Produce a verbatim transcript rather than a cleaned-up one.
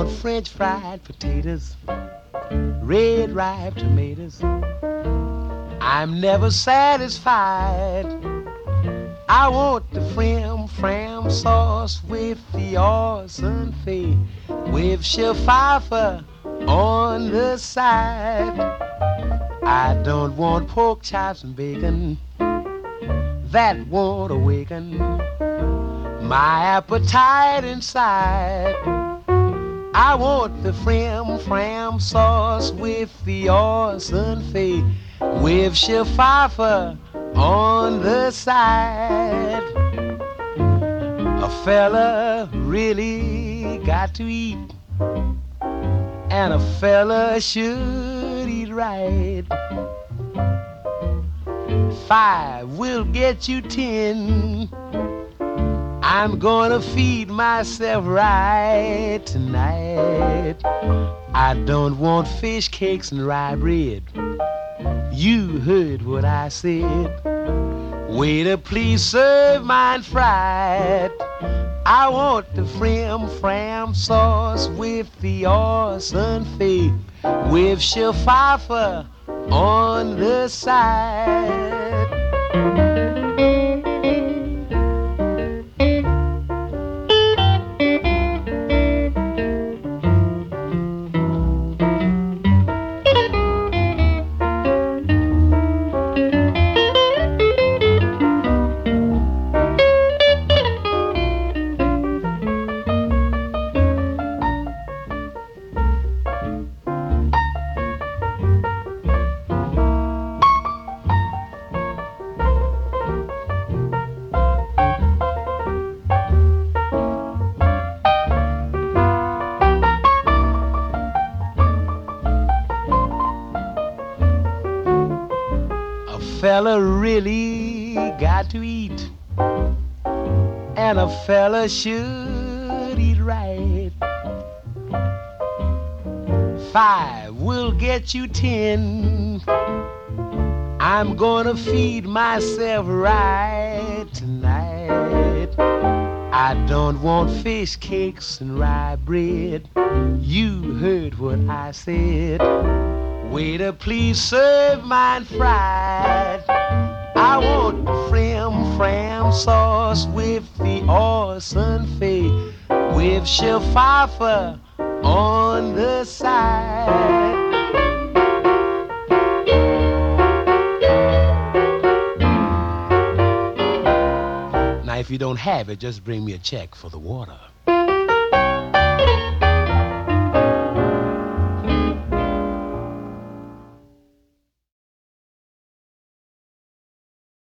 want French fried potatoes, red ripe tomatoes. I'm never satisfied. I want the frim fram sauce with the arson fee, with Pfeiffer on the side. I don't want pork chops and bacon, that won't awaken my appetite inside. I want the frim fram sauce with the arson fee, with Pfeiffer on the side. A fella really got to eat, and a fella should eat right. Five will get you ten. I'm gonna feed myself right tonight. I don't want fish cakes and rye bread. You heard what I said. Waiter, please serve mine fried. I want the frim fram sauce with the arson fee, with Pfeiffer on the side. Fella really got to eat, and a fella should eat right. Five will get you ten. I'm gonna feed myself right tonight. I don't want fish cakes and rye bread. You heard what I said. Waiter, please serve mine fried. I want the frim fram sauce with the arson fee, with Pfeiffer on the side. Now, if you don't have it, just bring me a check for the water.